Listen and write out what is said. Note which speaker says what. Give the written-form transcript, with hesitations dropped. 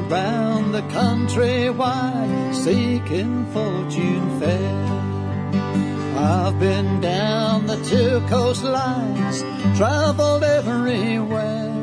Speaker 1: round the country wide, seeking fortune fair. I've been down the two coastlines, traveled everywhere.